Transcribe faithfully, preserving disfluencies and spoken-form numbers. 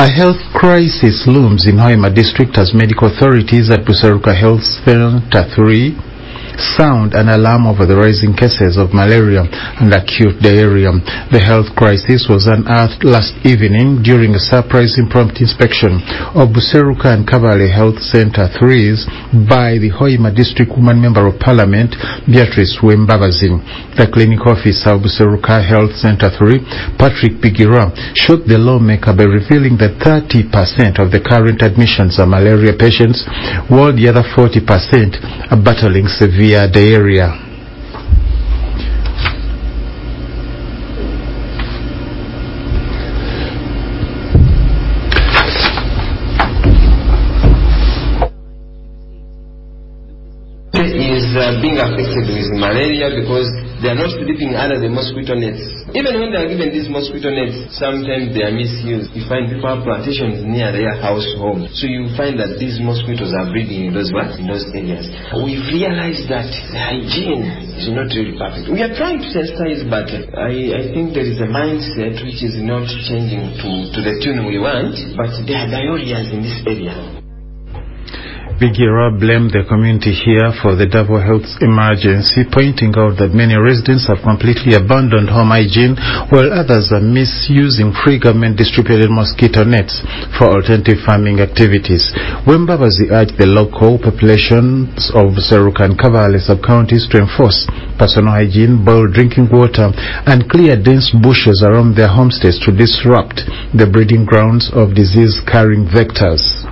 A health crisis looms in Hoima district as medical authorities at Buseruka Health Center three sound an alarm over the rising cases of malaria and acute diarrhea. The health crisis was unearthed last evening during a surprise impromptu inspection of Buseruka and Kabale Health Center threes by the Hoima District Woman Member of Parliament, Beatrice Wembabazi. The clinical officer of Buseruka Health Center three, Patrick Bigira, shocked the lawmaker by revealing that thirty percent of the current admissions are malaria patients, while the other forty percent are battling severe diarrhea. Is uh, being affected with malaria because they are not sleeping under the mosquito nets. Even when they are given these mosquito nets, sometimes they are misused. You find people have plantations near their household, so you find that these mosquitoes are breeding in those what? In those areas. We've realized that the hygiene is not really perfect. We are trying to sensitize, but I, I think there is a mindset which is not changing to, to the tune we want, but there are diarrheas in this area. Bigira blamed the community here for the double health emergency, pointing out that many residents have completely abandoned home hygiene, while others are misusing free government-distributed mosquito nets for alternative farming activities. Wembabazi urged the local populations of Buseruka and Kabale sub-counties to enforce personal hygiene, boil drinking water, and clear dense bushes around their homestays to disrupt the breeding grounds of disease-carrying vectors.